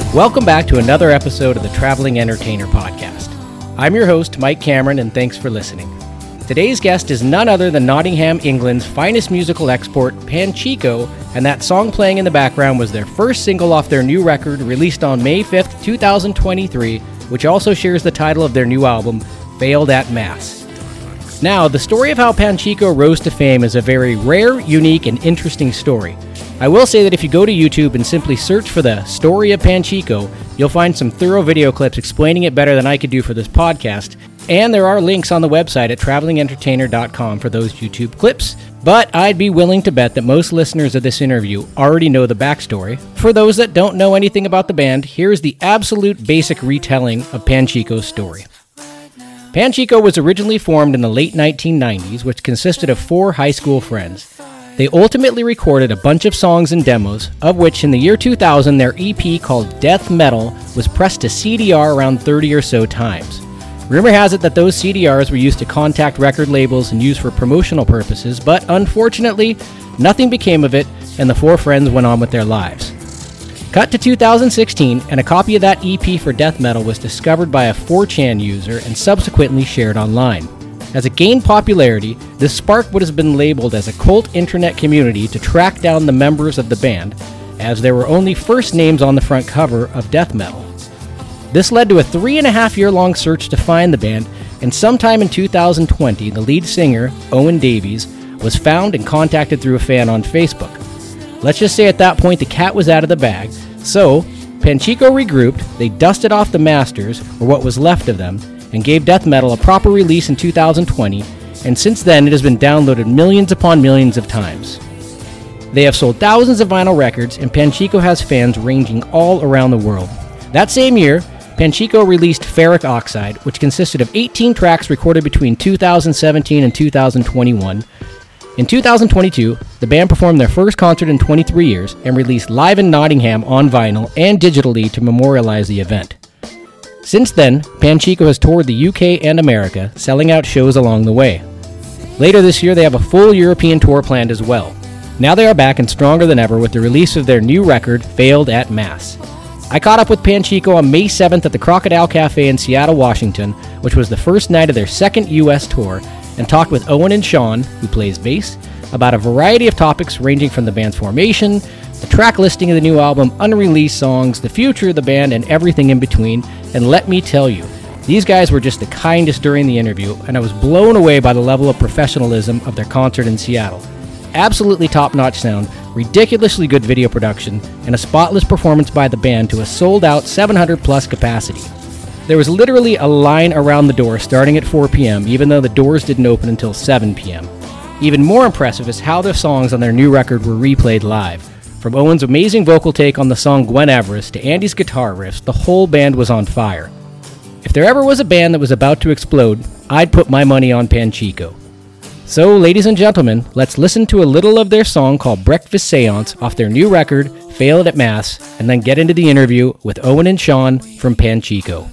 Welcome back to another episode of the Traveling Entertainer Podcast. I'm your host, Mike Cameron, and thanks for listening. Today's guest is none other than Nottingham, England's finest musical export, Panchiko, and that song playing in the background was their first single off their new record, released on May 5th, 2023, which also shares the title of their new album, Failed at Mass. Now, the story of how Panchiko rose to fame is a very rare, unique, and interesting story. I will say that if you go to YouTube and simply search for the story of Panchiko, you'll find some thorough video clips explaining it better than I could do for this podcast, and there are links on the website at travelingentertainer.com for those YouTube clips, but I'd be willing to bet that most listeners of this interview already know the backstory. For those that don't know anything about the band, here's the absolute basic retelling of Panchiko's story. Panchiko was originally formed in the late 1990s, which consisted of 4 high school friends. They ultimately recorded a bunch of songs and demos, of which in the year 2000 their EP called Death Metal was pressed to CDR around 30 or so times. Rumor has it that those CDRs were used to contact record labels and used for promotional purposes, but unfortunately, nothing became of it, and the 4 friends went on with their lives. Cut to 2016, and a copy of that EP for Death Metal was discovered by a 4chan user and subsequently shared online. As it gained popularity, this sparked what has been labeled as a cult internet community to track down the members of the band, as there were only first names on the front cover of Death Metal. This led to a 3.5-year-long search to find the band, and sometime in 2020, the lead singer, Owen Davies, was found and contacted through a fan on Facebook. Let's just say at that point the cat was out of the bag, so Panchiko regrouped, they dusted off the masters, or what was left of them, and gave Death Metal a proper release in 2020, and since then it has been downloaded millions upon millions of times. They have sold thousands of vinyl records, and Panchiko has fans ranging all around the world. That same year, Panchiko released Ferric Oxide, which consisted of 18 tracks recorded between 2017 and 2021. In 2022, the band performed their first concert in 23 years and released Live in Nottingham on vinyl and digitally to memorialize the event. Since then, Panchiko has toured the UK and America, selling out shows along the way. Later this year, they have a full European tour planned as well. Now they are back and stronger than ever with the release of their new record, Failed at Mass. I caught up with Panchiko on May 7th at the Crocodile Cafe in Seattle, Washington, which was the first night of their second US tour, and talked with Owen and Sean, who plays bass, about a variety of topics ranging from the band's formation, the track listing of the new album, unreleased songs, the future of the band, and everything in between. And let me tell you, these guys were just the kindest during the interview, and I was blown away by the level of professionalism of their concert in Seattle. Absolutely top-notch sound, ridiculously good video production, and a spotless performance by the band to a sold-out 700-plus capacity. There was literally a line around the door starting at 4 p.m., even though the doors didn't open until 7 p.m. Even more impressive is how their songs on their new record were replayed live. From Owen's amazing vocal take on the song Gwen Everest to Andy's guitar riffs, the whole band was on fire. If there ever was a band that was about to explode, I'd put my money on Panchiko. So, ladies and gentlemen, let's listen to a little of their song called Breakfast Seance off their new record, Failed at Mass, and then get into the interview with Owen and Sean from Panchiko.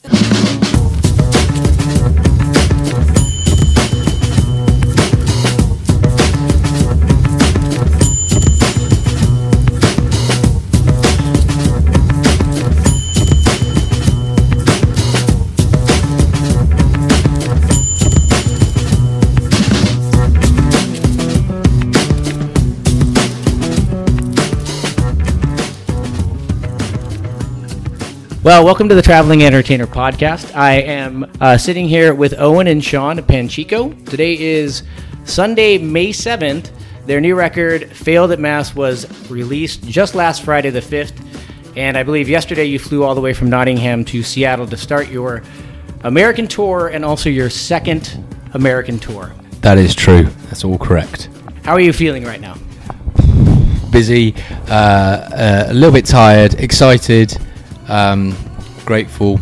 Well, welcome to the Traveling Entertainer Podcast. I am sitting here with Owen and Sean at Panchiko. Today is Sunday, May 7th. Their new record, Failed at Mass, was released just last Friday the 5th. And I believe yesterday you flew all the way from Nottingham to Seattle to start your American tour and also your second American tour. That is true. That's all correct. How are you feeling right now? Busy, a little bit tired, excited. Grateful,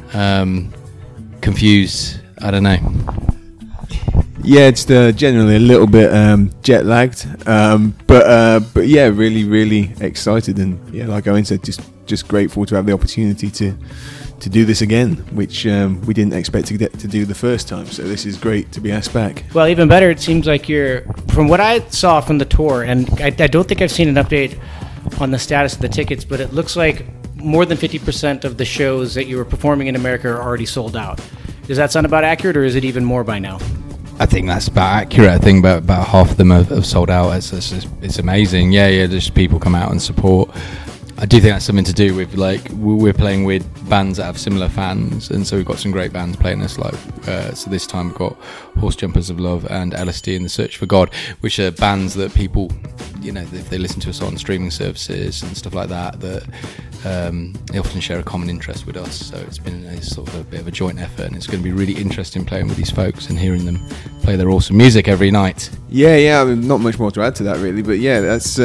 confused, I don't know. Yeah, it's generally a little bit jet lagged, but yeah, really excited, and yeah, like Owen said, just grateful to have the opportunity to do this again, which we didn't expect to get to do the first time. So this is great to be asked back. Well, even better, it seems like you're, from what I saw from the tour, and I don't think I've seen an update on the status of the tickets, but it looks like more than 50% of the shows that you were performing in America are already sold out. Does that sound about accurate, or is it even more by now? I think that's about accurate. I think about half of them have sold out. It's amazing. Yeah, just people come out and support. I do think that's something to do with, like, we're playing with bands that have similar fans, and so we've got some great bands playing us, like, so this time we've got Horse Jumpers of Love and LSD and The Search for God, which are bands that people, you know, if they listen to us on streaming services and stuff like that, they often share a common interest with us. So it's been a sort of a bit of a joint effort, and it's going to be really interesting playing with these folks and hearing them play their awesome music every night. Yeah, I mean, not much more to add to that, really, but yeah, that's...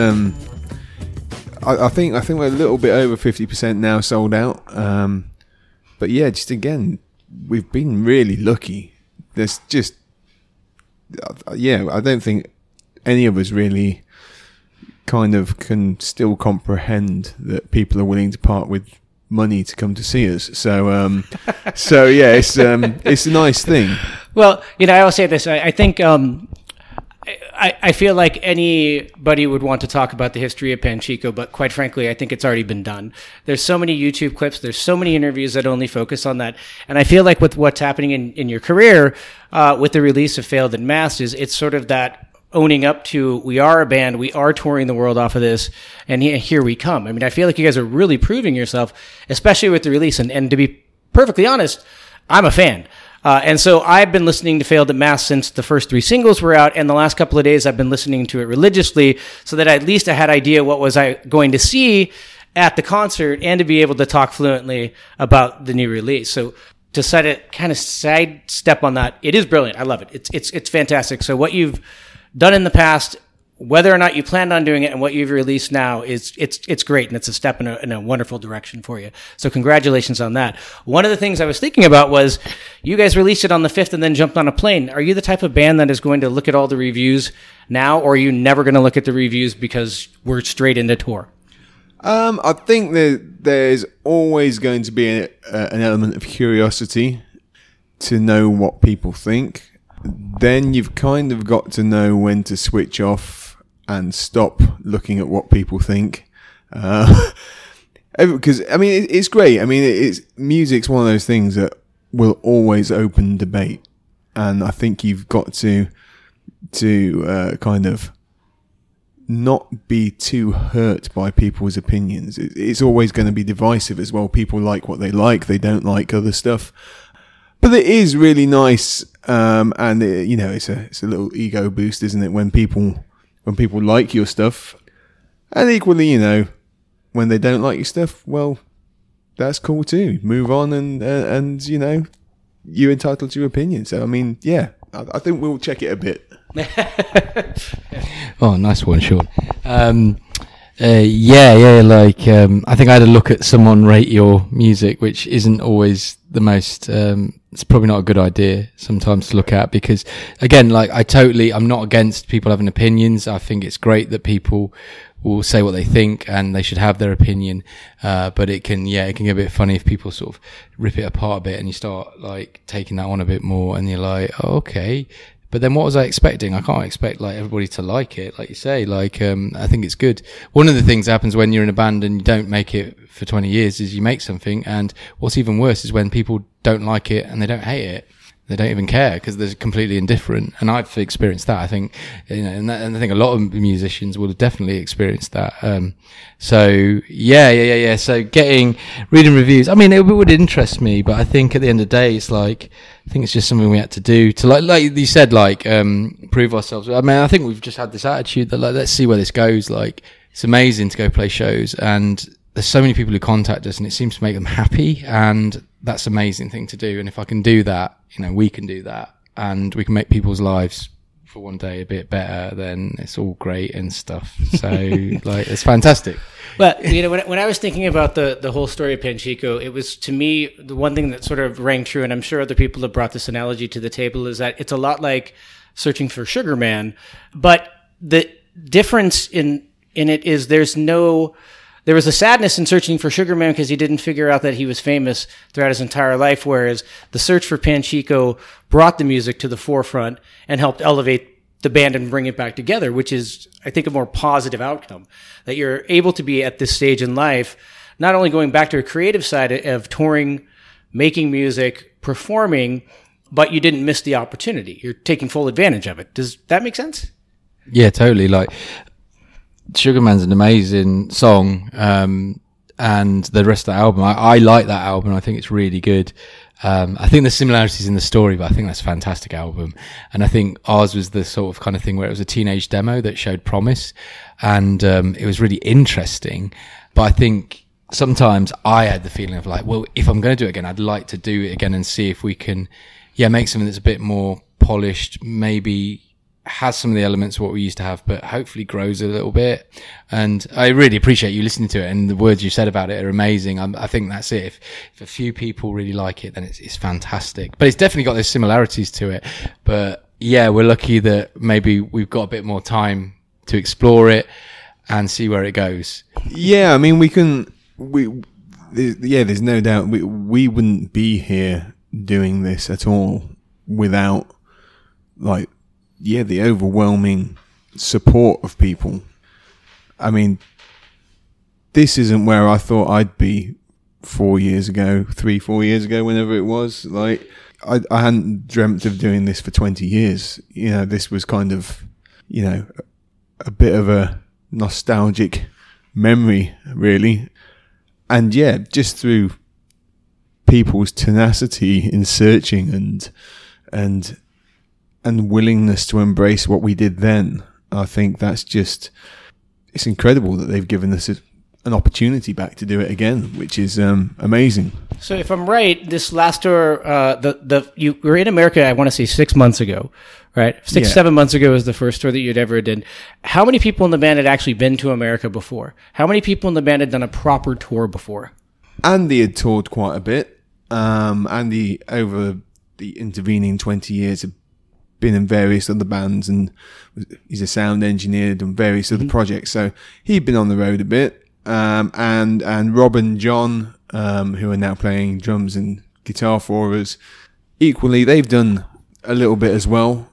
I think we're a little bit over 50% now sold out. But yeah, just again, we've been really lucky. There's just, I don't think any of us really kind of can still comprehend that people are willing to part with money to come to see us. So, so yeah, it's a nice thing. Well, you know, I will say this. I think, I feel like anybody would want to talk about the history of Panchiko, but quite frankly, I think it's already been done. There's so many YouTube clips, there's so many interviews that only focus on that. And I feel like with what's happening in your career, with the release of Failed and Masked, it's sort of that owning up to, we are a band, we are touring the world off of this, and here we come. I mean, I feel like you guys are really proving yourself, especially with the release. And to be perfectly honest, I'm a fan. And so I've been listening to Failed and Masked since the first 3 singles were out, and the last couple of days I've been listening to it religiously so that at least I had idea what was I going to see at the concert and to be able to talk fluently about the new release. So to set it kind of sidestep on that, it is brilliant. I love it. It's fantastic. So what you've done in the past, whether or not you planned on doing it, and what you've released now, it's great, and it's a step in a wonderful direction for you. So congratulations on that. One of the things I was thinking about was you guys released it on the 5th and then jumped on a plane. Are you the type of band that is going to look at all the reviews now, or are you never going to look at the reviews because we're straight into tour? I think that there's always going to be an element of curiosity to know what people think. Then you've kind of got to know when to switch off and stop looking at what people think. Because, I mean, it's great. I mean, music's one of those things that will always open debate. And I think you've got to kind of not be too hurt by people's opinions. It's always going to be divisive as well. People like what they like. They don't like other stuff. But it is really nice. And you know, it's a little ego boost, isn't it? When people like your stuff, and equally, you know, when they don't like your stuff, well, that's cool too. Move on, and you know, you're entitled to your opinion. So, I mean, yeah, I think we'll check it a bit. Oh, nice one, Sean. I think I had a look at someone rate your music, which isn't always the most, it's probably not a good idea sometimes to look at, because again, I'm not against people having opinions. I think it's great that people will say what they think and they should have their opinion. But it can get a bit funny if people sort of rip it apart a bit and you start taking that on a bit more and you're like, oh, okay. But then what was I expecting? I can't expect everybody to like it, like you say. I think it's good. One of the things that happens when you're in a band and you don't make it for 20 years is you make something, and what's even worse is when people don't like it and they don't hate it. They don't even care because they're completely indifferent. And I've experienced that, I think, you know, and I think a lot of musicians will have definitely experienced that. So reading reviews, I mean, it would interest me, but I think at the end of the day, it's I think it's just something we had to do to like you said, prove ourselves. I mean, I think we've just had this attitude that let's see where this goes. It's amazing to go play shows, and there's so many people who contact us and it seems to make them happy, and that's an amazing thing to do. And if I can do that, you know, we can do that, and we can make people's lives for one day a bit better, then it's all great and stuff. So it's fantastic. Well, you know, when I was thinking about the whole story of Panchiko, it was, to me, the one thing that sort of rang true, and I'm sure other people have brought this analogy to the table, is that it's a lot like searching for Sugar Man, but the difference in it is there was a sadness in searching for Sugar Man because he didn't figure out that he was famous throughout his entire life, whereas the search for Panchiko brought the music to the forefront and helped elevate the band and bring it back together, which is, I think, a more positive outcome. That you're able to be at this stage in life, not only going back to a creative side of touring, making music, performing, but you didn't miss the opportunity. You're taking full advantage of it. Does that make sense? Yeah, totally. Like, Sugarman's an amazing song, and the rest of the album, I like that album. I think it's really good. I think there's similarities in the story, but I think that's a fantastic album. And I think ours was the sort of kind of thing where it was a teenage demo that showed promise, and it was really interesting. But I think sometimes I had the feeling of like, well, if I'm going to do it again, I'd like to do it again and see if we can, make something that's a bit more polished, maybe has some of the elements of what we used to have, but hopefully grows a little bit. And I really appreciate you listening to it, and the words you said about it are amazing. I think that's it. If a few people really like it, then it's fantastic. But it's definitely got those similarities to it. But yeah, we're lucky that maybe we've got a bit more time to explore it and see where it goes. Yeah, I mean, there's no doubt we wouldn't be here doing this at all without, like, the overwhelming support of people. I mean, this isn't where I thought I'd be 4 years ago, 4 years ago, whenever it was. Like, I hadn't dreamt of doing this for 20 years. This was kind of, a bit of a nostalgic memory, really. And yeah, just through people's tenacity in searching and willingness to embrace what we did then, I think that's it's incredible that they've given us an opportunity back to do it again, which is amazing. So if I'm right, this last tour, you were in America, I want to say 6 months ago, right? 7 months ago was the first tour that you'd ever did. How many people in the band had actually been to America before? How many people in the band had done a proper tour before? Andy had toured quite a bit. Andy, over the intervening 20 years, had been in various other bands, and he's a sound engineer, done various other projects. So he'd been on the road a bit. And Rob and John, who are now playing drums and guitar for us, equally, they've done a little bit as well.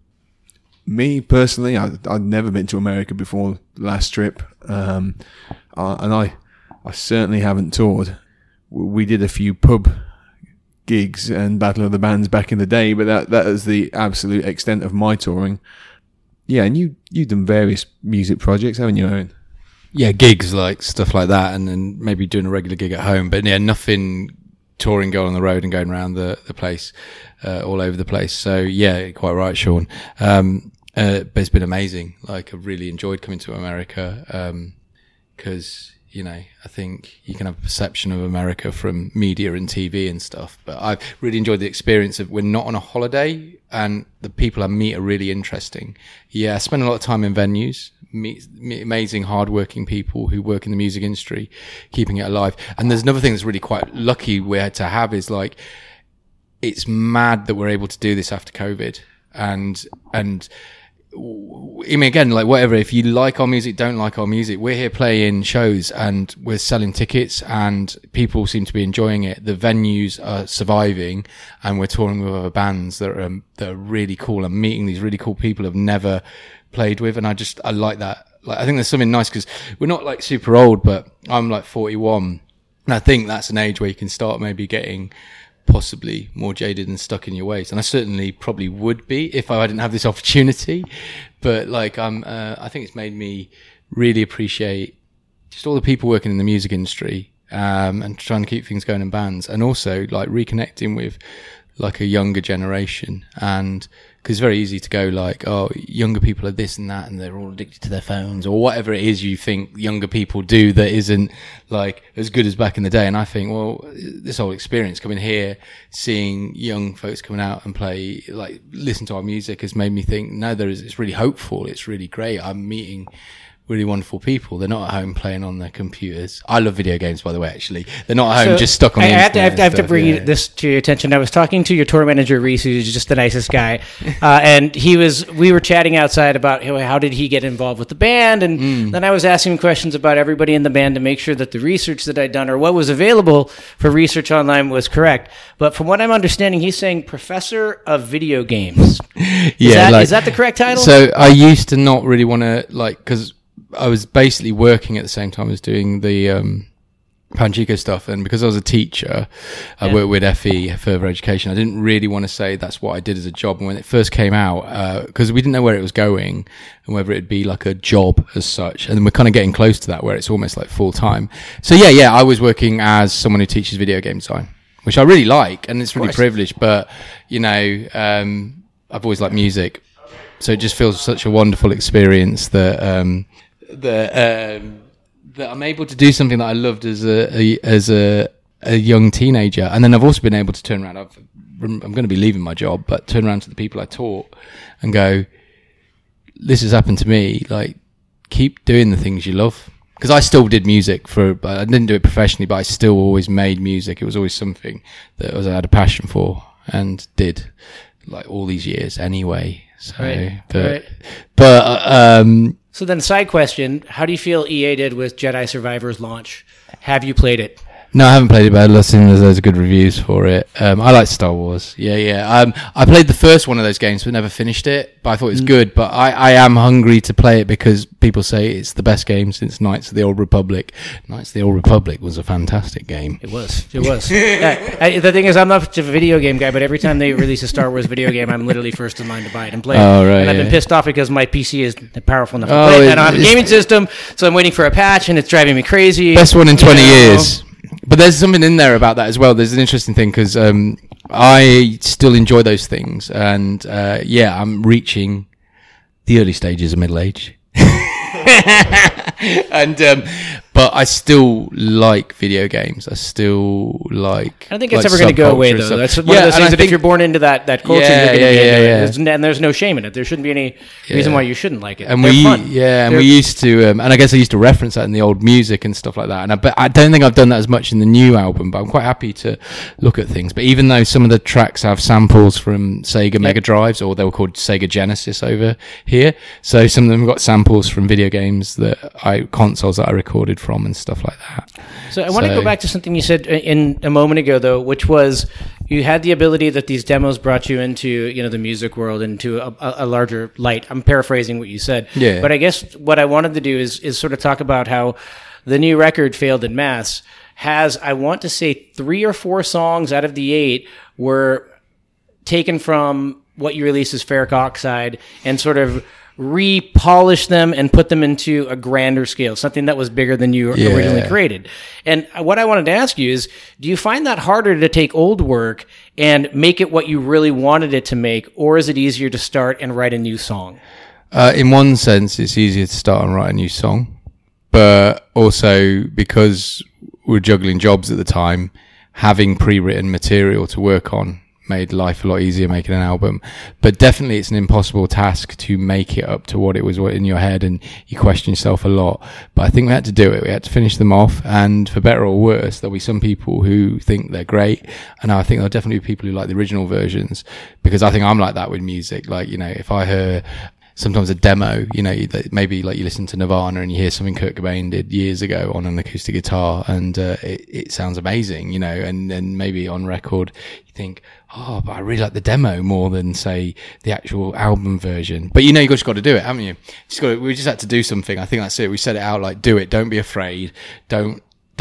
Me, personally, I'd never been to America before the last trip. And I certainly haven't toured. We did a few pub gigs and Battle of the Bands back in the day, but that is the absolute extent of my touring. Yeah, and you've done various music projects, haven't you, Owen? Yeah, gigs, like stuff like that, and then maybe doing a regular gig at home. But yeah, nothing touring, going on the road and going around the place, all over the place. So yeah, quite right, Sean. But it's been amazing. Like, I've really enjoyed coming to America, because I think you can have a perception of America from media and TV and stuff, but I've really enjoyed the experience of, we're not on a holiday, and the people I meet are really interesting. Yeah, I spend a lot of time in venues, meet amazing, hardworking people who work in the music industry, keeping it alive. And there's another thing that's really quite lucky we're to have is, like, it's mad that we're able to do this after COVID. And I mean, again, like, whatever, if you like our music, don't like our music, we're here playing shows and we're selling tickets and people seem to be enjoying it. The venues are surviving and we're touring with other bands that are really cool and meeting these really cool people I've never played with. And I like that. Like, I think there's something nice because we're not like super old, but I'm like 41. And I think that's an age where you can start maybe getting possibly more jaded and stuck in your ways. And I certainly probably would be if I didn't have this opportunity. But like, I think it's made me really appreciate just all the people working in the music industry, and trying to keep things going in bands, and also like reconnecting with like a younger generation. And because it's very easy to go like, oh, younger people are this and that, and they're all addicted to their phones or whatever it is you think younger people do that isn't like as good as back in the day. And I think, well, this whole experience coming here, seeing young folks coming out and play, like, listen to our music has made me think, no, it's really hopeful. It's really great. I'm meeting really wonderful people. They're not at home playing on their computers. I love video games, by the way, actually. They're not at home just stuck on the internet. I have to bring this to your attention. I was talking to your tour manager, Reese, who's just the nicest guy. And we were chatting outside about how did he get involved with the band. And then I was asking him questions about everybody in the band to make sure that the research that I'd done or what was available for research online was correct. But from what I'm understanding, he's saying professor of video games. Is that the correct title? So I used to not really want to, like, because I was basically working at the same time as doing the Panchico stuff, and because I was a teacher, I worked with FE, Further Education. I didn't really want to say that's what I did as a job. And when it first came out, because we didn't know where it was going and whether it'd be like a job as such, and we're kind of getting close to that where it's almost like full time. So I was working as someone who teaches video game design, which I really like, and it's really privileged. But I've always liked music, so it just feels such a wonderful experience that that I'm able to do something that I loved as a young teenager. And then I've also been able to turn around. I'm going to be leaving my job, but turn around to the people I taught and go, this has happened to me. Like, keep doing the things you love. Because I still did music I didn't do it professionally, but I still always made music. It was always something that I had a passion for and did like all these years anyway. So, So then, side question, how do you feel EA did with Jedi Survivor's launch? Have you played it? No, I haven't played it, but I've seen there's loads of good reviews for it. I like Star Wars. I played the first one of those games, but never finished it. But I thought it was good. But I am hungry to play it because people say it's the best game since Knights of the Old Republic. Knights of the Old Republic was a fantastic game. It was. The thing is, I'm not much of a video game guy, but every time they release a Star Wars video game, I'm literally first in line to buy it and play it. Oh, right, and I've been pissed off because my PC is powerful enough to play it. I don't have a gaming system, so I'm waiting for a patch, and it's driving me crazy. Best one in 20 years. But there's something in there about that as well. There's an interesting thing because I still enjoy those things. And I'm reaching the early stages of middle age. But I still like video games. I still like. I don't think it's ever going to go away, though. That's one of those things that if you're born into that culture, you're going to be into it. And there's no shame in it. There shouldn't be any reason why you shouldn't like it. And They're fun. We used to, and I guess I used to reference that in the old music and stuff like that. And I don't think I've done that as much in the new album, but I'm quite happy to look at things. But even though some of the tracks have samples from Sega Mega Drives, or they were called Sega Genesis over here, so some of them got samples from video games consoles that I recorded from and stuff like that. So I want to go back to something you said in a moment ago, though, which was you had the ability that these demos brought you into, the music world, into a larger light. I'm paraphrasing what you said. Yeah. But I guess what I wanted to do is sort of talk about how the new record, Failed en Masse, has, I want to say, 3 or 4 songs out of the 8 were taken from what you released as Ferric Oxide and sort of repolish them and put them into a grander scale, something that was bigger than you originally created. And what I wanted to ask you is, do you find that harder to take old work and make it what you really wanted it to make, or is it easier to start and write a new song? In one sense, it's easier to start and write a new song, but also because we're juggling jobs at the time, having pre-written material to work on made life a lot easier making an album. But definitely it's an impossible task to make it up to what it was in your head, and you question yourself a lot. But I think we had to do it. We had to finish them off, and for better or worse, there'll be some people who think they're great, and I think there'll definitely be people who like the original versions, because I think I'm like that with music. Like, if I hear sometimes a demo, maybe like you listen to Nirvana and you hear something Kurt Cobain did years ago on an acoustic guitar, and it sounds amazing, and then maybe on record you think, oh, but I really like the demo more than, say, the actual album version. But you just got to do it, haven't you? We just had to do something. I think that's it. We set it out like, do it. Don't be afraid. Don't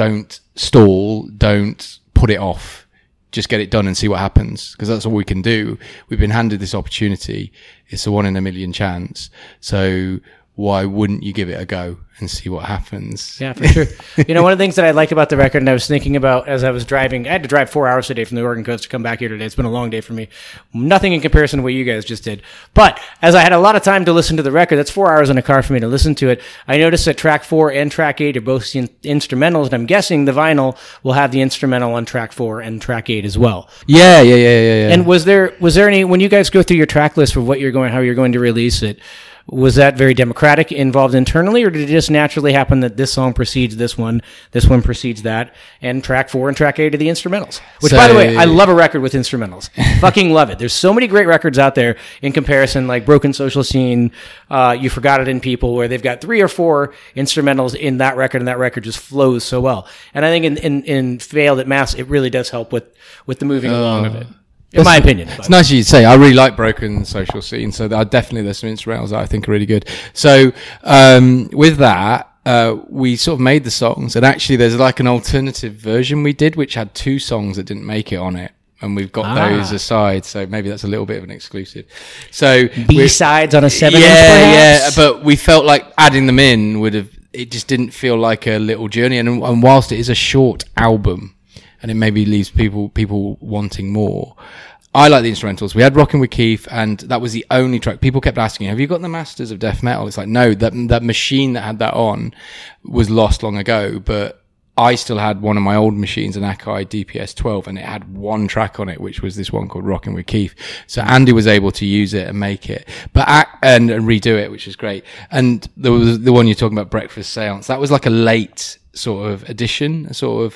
stall. Don't put it off. Just get it done and see what happens, because that's all we can do. We've been handed this opportunity. It's a 1 in a million chance. So why wouldn't you give it a go and see what happens? Yeah, for sure. One of the things that I like about the record, and I was thinking about as I was driving, I had to drive 4 hours today from the Oregon coast to come back here today. It's been a long day for me. Nothing in comparison to what you guys just did. But as I had a lot of time to listen to the record, that's 4 hours in a car for me to listen to it. I noticed that track 4 and track 8 are both instrumentals, and I'm guessing the vinyl will have the instrumental on track 4 and track 8 as well. Yeah. And was there any, when you guys go through your track list for how you're going to release it, was that very democratic, involved internally, or did it just naturally happen that this song precedes this one precedes that, and track 4 and track 8 are the instrumentals? Which, by the way, I love a record with instrumentals. Fucking love it. There's so many great records out there in comparison, like Broken Social Scene, You Forgot It in People, where they've got 3 or 4 instrumentals in that record, and that record just flows so well. And I think in Failed en Masse, it really does help with the moving along of it. In my opinion. It's nice of you to say. I really like Broken Social Scene, so there's some instrumentals that I think are really good. So with that, we sort of made the songs, and actually there's like an alternative version we did, which had 2 songs that didn't make it on it. And we've got those aside, so maybe that's a little bit of an exclusive. So B-sides on a 7-inch, yeah, but we felt like adding them in it just didn't feel like a little journey. And whilst it is a short album, and it maybe leaves people wanting more, I like the instrumentals. We had Rockin' with Keith, and that was the only track. People kept asking, have you got the masters of death metal? It's like, no, that machine that had that on was lost long ago, but I still had one of my old machines, an Akai DPS 12, and it had 1 track on it, which was this one called Rockin' with Keith. So Andy was able to use it and make it, and redo it, which is great. And there was the one you're talking about, Breakfast Seance. That was like a late sort of addition.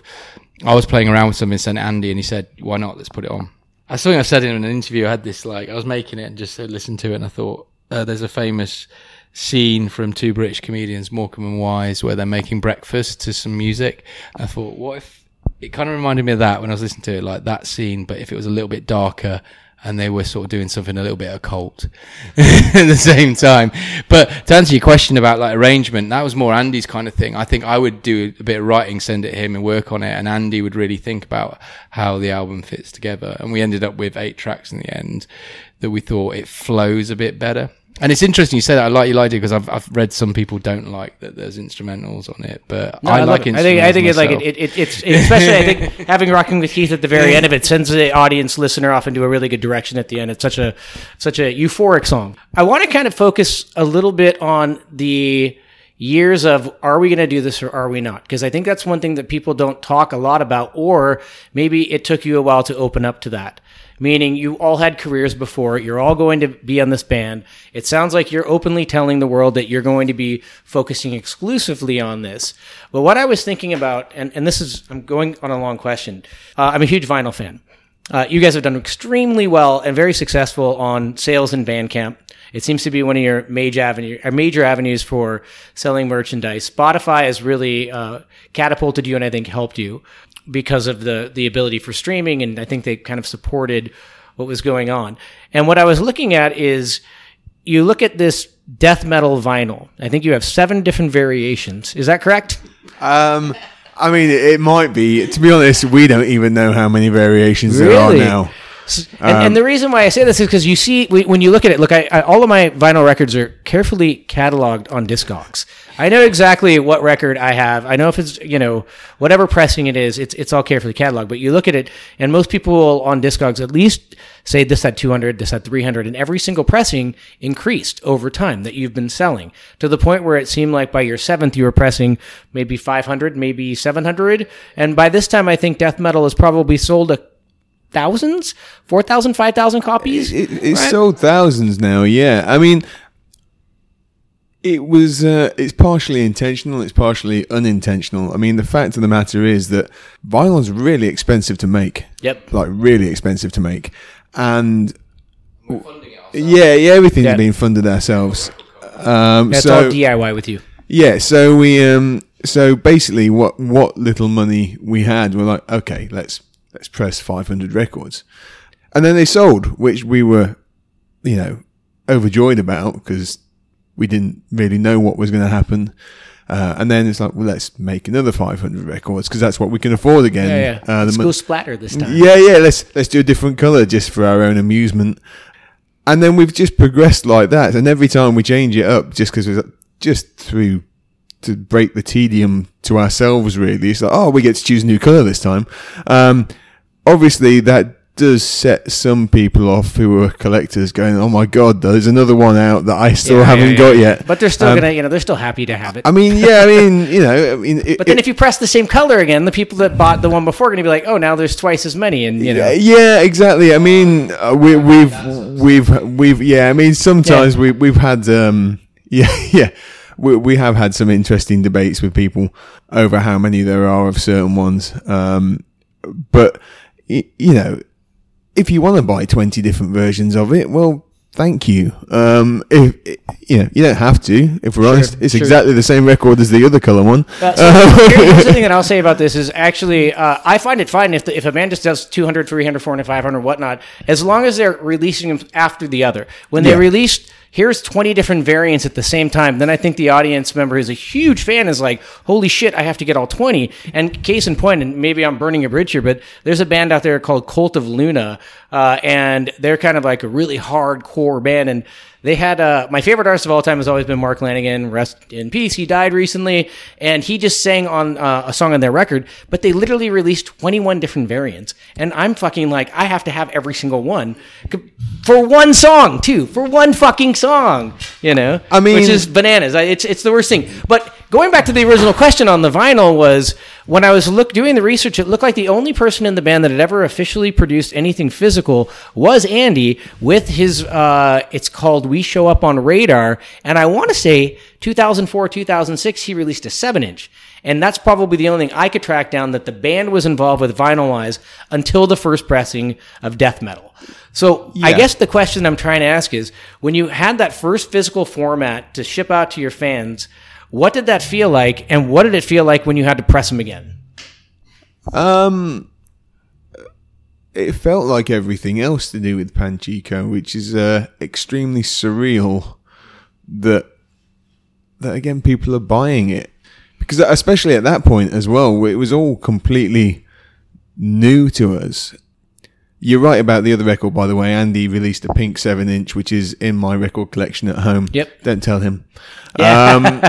I was playing around with something, sent Andy, and he said, "Why not? Let's put it on." I saw I said in an interview, I had this I was making it and just listened to it, and I thought, there's a famous scene from 2 British comedians, Morecambe and Wise, where they're making breakfast to some music. I thought, what if it kind of reminded me of that when I was listening to it, like that scene, but if it was a little bit darker and they were sort of doing something a little bit occult at the same time. But to answer your question about like arrangement, that was more Andy's kind of thing. I think I would do a bit of writing, send it to him and work on it, and Andy would really think about how the album fits together. And we ended up with 8 tracks in the end that we thought it flows a bit better. And it's interesting you say that. I like your idea because I've read some people don't like that there's instrumentals on it, but no, I like instrumentals. I think it's especially I think having Rockin' with Keith at the very end of it sends the audience listener off into a really good direction at the end. It's such a euphoric song. I want to kind of focus a little bit on the years of, are we going to do this or are we not? Because I think that's one thing that people don't talk a lot about, or maybe it took you a while to open up to that. Meaning you all had careers before, you're all going to be on this band. It sounds like you're openly telling the world that you're going to be focusing exclusively on this. But what I was thinking about, and this is, I'm going on a long question. I'm a huge vinyl fan. You guys have done extremely well and very successful on sales and Bandcamp. It seems to be one of your major avenues for selling merchandise. Spotify has really catapulted you and I think helped you because of the ability for streaming, and I think they kind of supported what was going on. And what I was looking at is, you look at this death metal vinyl. I think you have 7 different variations. Is that correct? I mean, it might be. To be honest, we don't even know how many variations there are now. And the reason why I say this is because you see, when you look at it, all of my vinyl records are carefully cataloged on Discogs. I know exactly what record I have. I know if it's, whatever pressing it is, it's all carefully cataloged. But you look at it, and most people will, on Discogs, at least say this had 200, this had 300, and every single pressing increased over time that you've been selling, to the point where it seemed like by your 7th you were pressing maybe 500, maybe 700. And by this time, I think death metal has probably sold thousands, 4,000, 5,000 copies. It's right? Sold thousands now, yeah. I mean, it's partially intentional, it's partially unintentional. I mean, the fact of the matter is that vinyl is really expensive to make. Yep. Like, really expensive to make. And we're funding it ourselves. Yeah, everything's being funded ourselves. That's all DIY with you. Yeah, so we so basically what little money we had, we're like, okay, let's press 500 records. And then they sold, which we were, overjoyed about, because we didn't really know what was going to happen. And then it's like, well, let's make another 500 records, because that's what we can afford again. Yeah. Let's go splatter this time. Yeah, let's do a different colour just for our own amusement. And then we've just progressed like that. And every time we change it up, just because to break the tedium to ourselves, really. It's like, we get to choose a new colour this time. Obviously, that does set some people off who are collectors, going, "Oh my God, there's another one out that I still haven't got yet." But they're still they're still happy to have it. I mean, But then if you press the same color again, the people that bought the one before are going to be like, "Oh, now there's twice as many," and Yeah, exactly. I mean, we've I mean, sometimes we've had we have had some interesting debates with people over how many there are of certain ones. But if you want to buy 20 different versions of it, well, thank you. If you don't have to. If we're honest, it's exactly the same record as the other color one. Here's the thing that I'll say about this is actually, I find it fine if a band just does 200, 300, 400, 500, whatnot, as long as they're releasing them after the other. When they released here's 20 different variants at the same time, then I think the audience member who's a huge fan is like, holy shit, I have to get all 20. And case in point, and maybe I'm burning a bridge here, but there's a band out there called Cult of Luna, and they're kind of like a really hardcore band, and they had my favorite artist of all time has always been Mark Lanigan. Rest in peace. He died recently, and he just sang on a song on their record. But they literally released 21 different variants, and I'm fucking like, I have to have every single one for one song too, for one fucking song. You know, I mean, which is bananas. It's the worst thing. But going back to the original question on the vinyl was, when I was doing the research, it looked like the only person in the band that had ever officially produced anything physical was Andy with his, it's called We Show Up on Radar. And I want to say 2004, 2006, he released a 7-inch. And that's probably the only thing I could track down that the band was involved with vinyl-wise until the first pressing of Death Metal. So I guess the question I'm trying to ask is, when you had that first physical format to ship out to your fans, what did that feel like, and what did it feel like when you had to press them again? It felt like everything else to do with Panchico, which is extremely surreal that again people are buying it, because especially at that point as well, it was all completely new to us. You're right about the other record, by the way. Andy released a pink 7-inch, which is in my record collection at home. Yep. Don't tell him. Yeah.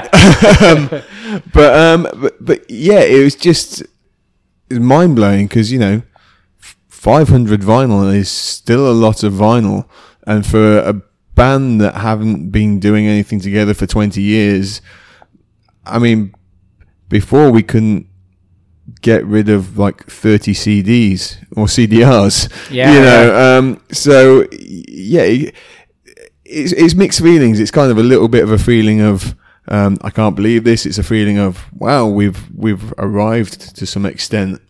But yeah, it was mind blowing, because, 500 vinyl is still a lot of vinyl. And for a band that haven't been doing anything together for 20 years, I mean, before we couldn't get rid of like 30 CDs or CDRs, so yeah, it's mixed feelings. It's kind of a little bit of a feeling of, I can't believe this. It's a feeling of, wow, we've arrived to some extent.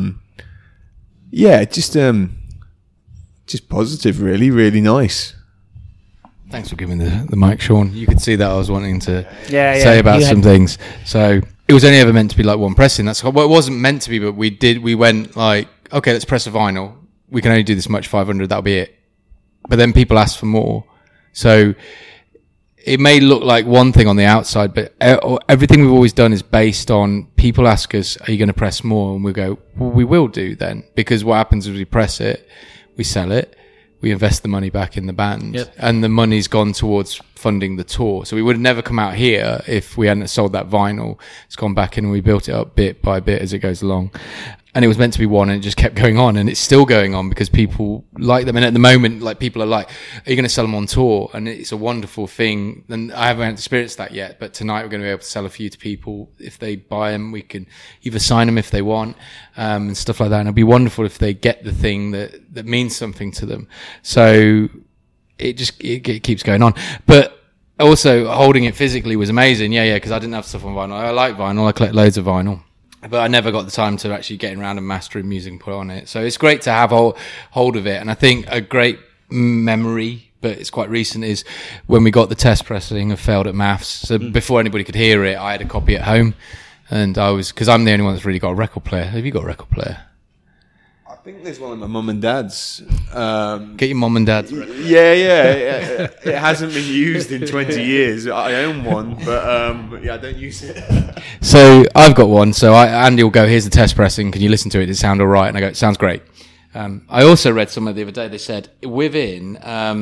Just positive, really, really nice. Thanks for giving the mic, Sean. You could see that I was wanting to say you about some things. So it was only ever meant to be like one pressing. That's well, it wasn't meant to be, but we went like, okay, let's press a vinyl. We can only do this much, 500. That'll be it. But then people asked for more. So it may look like one thing on the outside, but everything we've always done is based on people ask us, are you going to press more? And we go, well, we will do then, because what happens is we press it, we sell it, we invest the money back in the band, and the money's gone towards funding the tour. So we would have never come out here if we hadn't sold that vinyl. It's gone back in and we built it up bit by bit as it goes along. And it was meant to be one, and it just kept going on, and it's still going on because people like them. And at the moment, like, people are like, are you going to sell them on tour? And it's a wonderful thing. And I haven't experienced that yet, but tonight we're going to be able to sell a few to people. If they buy them, we can either sign them if they want, and stuff like that. And it'd be wonderful if they get the thing that means something to them. So it keeps going on. But also holding it physically was amazing. Yeah, because I didn't have stuff on vinyl. I like vinyl. I collect loads of vinyl. But I never got the time to actually get around and mastering music and put on it. So it's great to have hold of it. And I think a great memory, but it's quite recent, is when we got the test pressing of Failed at Maths. So before anybody could hear it, I had a copy at home. And because I'm the only one that's really got a record player. Have you got a record player? I think there's one of my mum and dad's. Get your mum and dad's record. Yeah. It hasn't been used in 20 years. I own one, but yeah, I don't use it. So I've got one. So Andy will go, here's the test pressing. Can you listen to it? Does it sound all right? And I go, it sounds great. I also read somewhere the other day, they said within,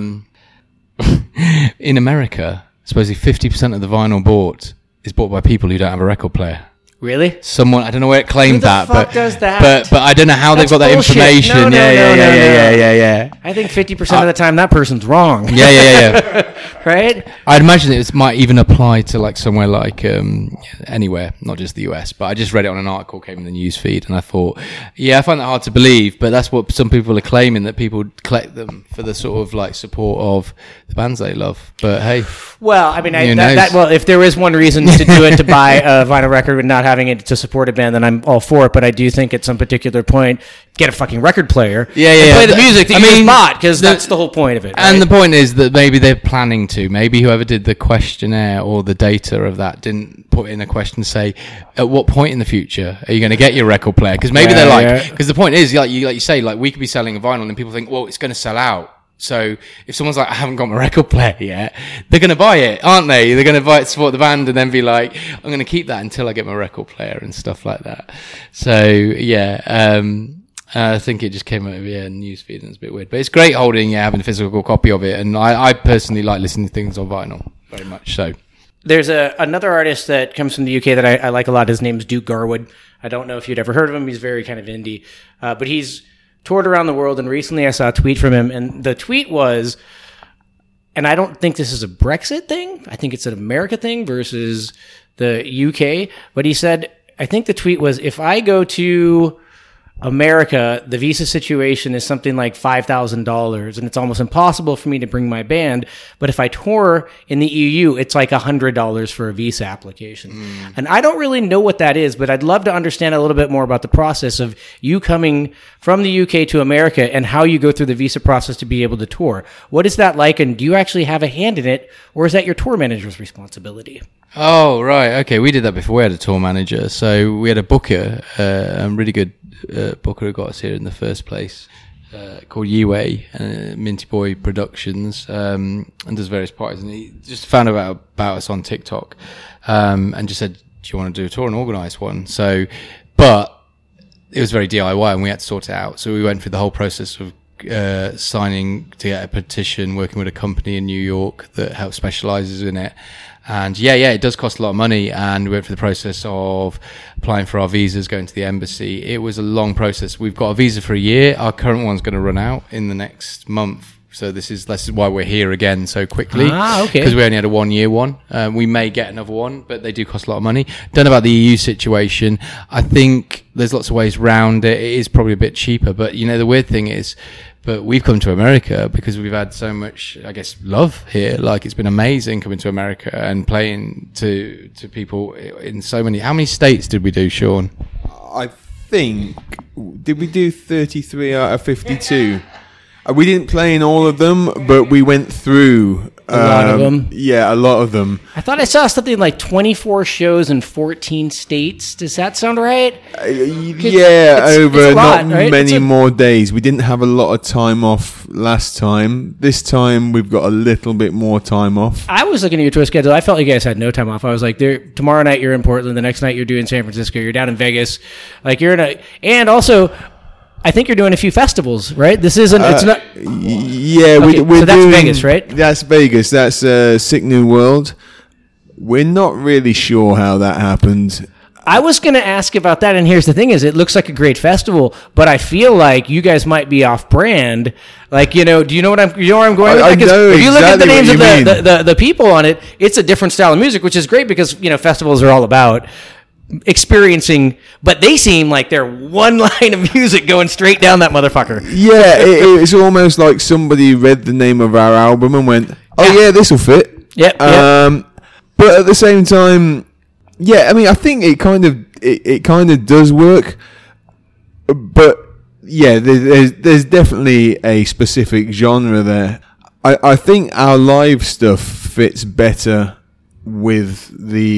in America, supposedly 50% of the vinyl bought is bought by people who don't have a record player. Really? Someone, I don't know where it claimed Who the that, fuck but does that? but I don't know how they've got that bullshit. information. No. Yeah. I think 50% of the time that person's wrong. Yeah. Right? I'd imagine it might even apply to like somewhere like anywhere, not just the US. But I just read it on an article, came in the news feed, and I thought, I find that hard to believe, but that's what some people are claiming, that people collect them for the sort of like support of the bands they love. But hey, well, I mean, knows? if there is one reason to do it, to buy a vinyl record and not having it to support a band, then I'm all for it. But I do think at some particular point, get a fucking record player. And play the music that you just bought, because that's the whole point of it. And the point is that maybe they're planning to. Maybe whoever did the questionnaire or the data of that didn't put in a question, say, at what point in the future are you going to get your record player? Because maybe they're like, because the point is, like you say, like we could be selling a vinyl and people think, well, it's going to sell out. So if someone's like, I haven't got my record player yet, they're going to buy it, aren't they? They're going to buy it to support the band and then be like, I'm going to keep that until I get my record player and stuff like that. So yeah, I think it just came out of newsfeed and it's a bit weird, but it's great having a physical copy of it. And I personally like listening to things on vinyl very much. So there's another artist that comes from the UK that I like a lot. His name's Duke Garwood. I don't know if you'd ever heard of him. He's very kind of indie, but he's toured around the world, and recently I saw a tweet from him, and the tweet was, and I don't think this is a Brexit thing, I think it's an America thing versus the UK, but he said, I think the tweet was, if I go to America, the visa situation is something like $5,000, and it's almost impossible for me to bring my band. But if I tour in the EU, it's like $100 for a visa application. And I don't really know what that is, but I'd love to understand a little bit more about the process of you coming from the UK to America and how you go through the visa process to be able to tour. What is that like, and do you actually have a hand in it, or is that your tour manager's responsibility? Oh, right. Okay. We did that before we had a tour manager. So we had a booker, a really good booker who got us here in the first place, called Yue, Minty Boy Productions, and does various parties. And he just found out about us on TikTok, and just said, do you want to do a tour and organise one? So, but it was very DIY and we had to sort it out. So we went through the whole process of signing to get a petition, working with a company in New York that specialises in it. And it does cost a lot of money. And we went through the process of applying for our visas, going to the embassy. It was a long process. We've got a visa for a year. Our current one's going to run out in the next month. So this is why we're here again so quickly. Okay. Because we only had a 1 year one. We may get another one, but they do cost a lot of money. Don't know about the EU situation. I think there's lots of ways round it. It is probably a bit cheaper, but the weird thing is, but we've come to America because we've had so much, I guess, love here. Like, it's been amazing coming to America and playing to people in so many. How many states did we do, Sean? I think, did we do 33 out of 52? We didn't play in all of them, but we went through a lot of them. Yeah, a lot of them. I thought I saw something like 24 shows in 14 states. Does that sound right? Over lot, not right? many more days. We didn't have a lot of time off last time. This time we've got a little bit more time off. I was looking at your tour schedule. I felt like you guys had no time off. I was like, tomorrow night you're in Portland. The next night you're doing San Francisco. You're down in Vegas. Like, and also, I think you're doing a few festivals, right? This isn't. It's not. Yeah, okay, we're so that's doing, Vegas, right? That's Vegas. That's Sick New World. We're not really sure how that happened. I was going to ask about that, and here's the thing: is it looks like a great festival, but I feel like you guys might be off-brand. Like, do you know where I'm going with that? Because if you look at the names of the people on it, it's a different style of music, which is great because festivals are all about experiencing, but they seem like they're one line of music going straight down that motherfucker. Yeah, it's almost like somebody read the name of our album and went, this will fit. Yep. But at the same time, I think it kind of does work. But there's definitely a specific genre there. I think our live stuff fits better with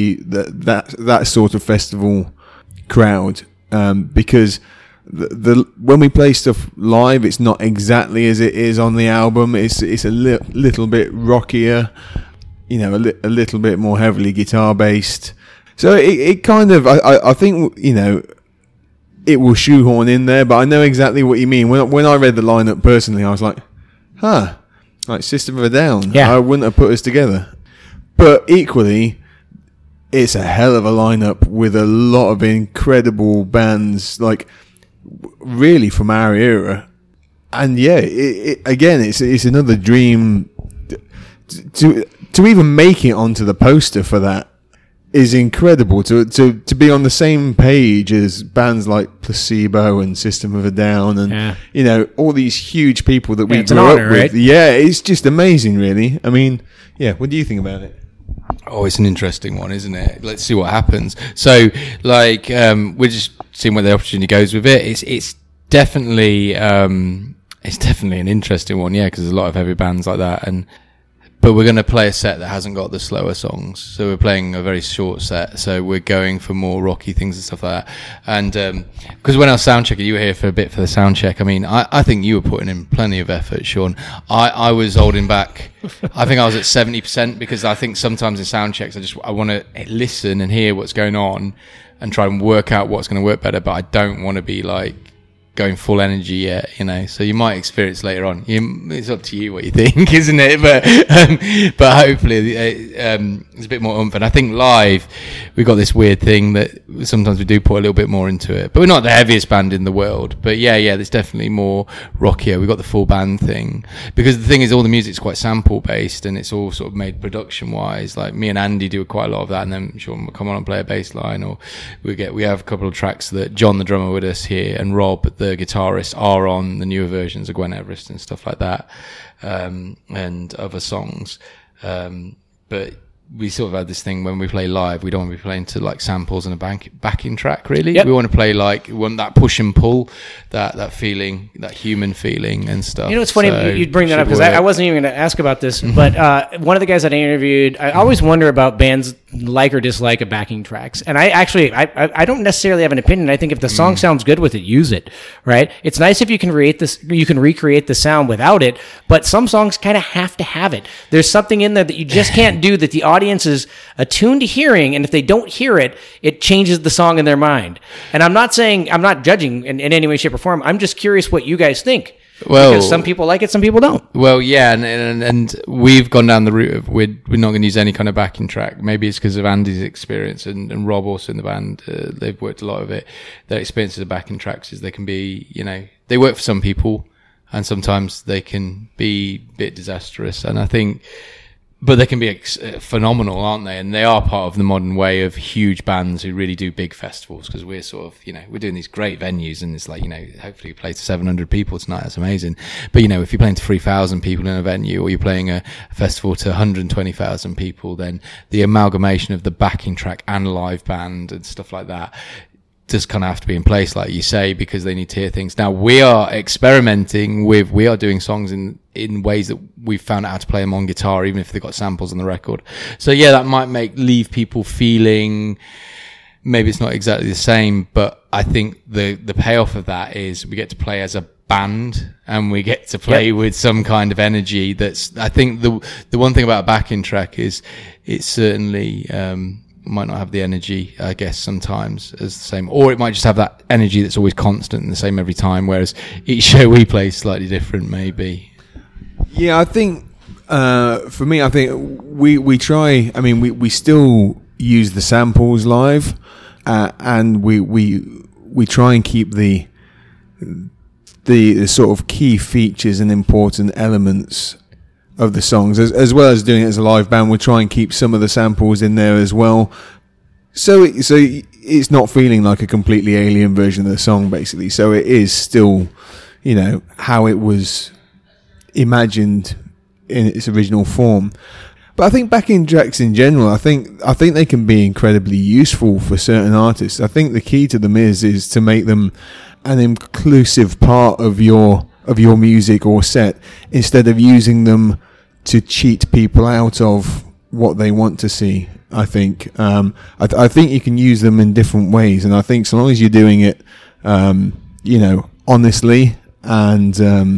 that sort of festival crowd, because when we play stuff live, it's not exactly as it is on the album. It's a little bit rockier, a little bit more heavily guitar based. So it kind of, I think it will shoehorn in there. But I know exactly what you mean. When I read the lineup personally, I was like, like System of a Down. Yeah. I wouldn't have put us together. But equally, it's a hell of a lineup with a lot of incredible bands, like really from our era. And it's another dream to even make it onto the poster for that is incredible. To be on the same page as bands like Placebo and System of a Down and all these huge people that we grew up with. Right? Yeah, it's just amazing, really. I mean, what do you think about it? Oh, it's an interesting one, isn't it? Let's see what happens. So, we're just seeing where the opportunity goes with it. It's definitely an interesting one, because there's a lot of heavy bands like that. but we're going to play a set that hasn't got the slower songs. So we're playing a very short set. So we're going for more rocky things and stuff like that. And because when I was sound checking, you were here for a bit for the sound check. I mean, I think you were putting in plenty of effort, Sean. I was holding back. I think I was at 70% because I think sometimes in sound checks, I want to listen and hear what's going on and try and work out what's going to work better. But I don't want to be like going full energy yet, you know. So you might experience later on. It's up to you what you think, isn't it? But hopefully it's a bit more oomph. And I think live we've got this weird thing that sometimes we do put a little bit more into it. But we're not the heaviest band in the world. But yeah, there's definitely more rockier. We've got the full band thing because the thing is all the music's quite sample based and it's all sort of made production wise. Like me and Andy do quite a lot of that, and then Sean will come on and play a bass line, or we have a couple of tracks that John the drummer with us here and Rob the guitarist are on the newer versions of Gwen Everest and stuff like that, and other songs. But we sort of had this thing when we play live, we don't want to be playing to like samples and a backing track really. Yep. We want to play like, we want that push and pull, that feeling, that human feeling and stuff. You know, it's funny you'd bring that up because I wasn't even going to ask about this, but one of the guys that I interviewed, I always wonder about bands like or dislike of backing tracks. And I don't necessarily have an opinion. I think if the song sounds good with it, use it, right? It's nice if you can recreate the sound without it, but some songs kind of have to have it. There's something in there that you just can't do that the audience is attuned to hearing, and if they don't hear it, it changes the song in their mind. And I'm not judging in any way, shape, or form. I'm just curious what you guys think. Well, because some people like it, some people don't. Well, yeah, and we've gone down the route of we're not going to use any kind of backing track. Maybe it's because of Andy's experience and Rob also in the band. They've worked a lot of it. Their experience of backing tracks is they can be, you know, they work for some people, and sometimes they can be a bit disastrous. And I think. But they can be phenomenal, aren't they? And they are part of the modern way of huge bands who really do big festivals, because we're sort of, you know, we're doing these great venues and it's like, you know, hopefully you play to 700 people tonight. That's amazing. But, you know, if you're playing to 3,000 people in a venue or you're playing a festival to 120,000 people, then the amalgamation of the backing track and live band and stuff like that just kind of have to be in place, like you say, because they need to hear things. Now we are experimenting with, we are doing songs in ways that we've found out how to play them on guitar, even if they've got samples on the record. So yeah, that might leave people feeling maybe it's not exactly the same, but I think the payoff of that is we get to play as a band and we get to play with some kind of energy. That's, I think the one thing about a backing track is it's certainly, might not have the energy, I guess, sometimes as the same, or it might just have that energy that's always constant and the same every time, whereas each show we play is slightly different, maybe. Yeah, I think for me, I think we try. I mean, we still use the samples live, and we try and keep the sort of key features and important elements of the songs, as well as doing it as a live band. We'll try and keep some of the samples in there as well, so it's not feeling like a completely alien version of the song, basically. So it is still, you know, how it was imagined in its original form. But I think backing tracks in general, I think they can be incredibly useful for certain artists. I think the key to them is to make them an inclusive part of your music or set, instead of using them to cheat people out of what they want to see. I think I think you can use them in different ways, and I think so long as you're doing it, you know, honestly and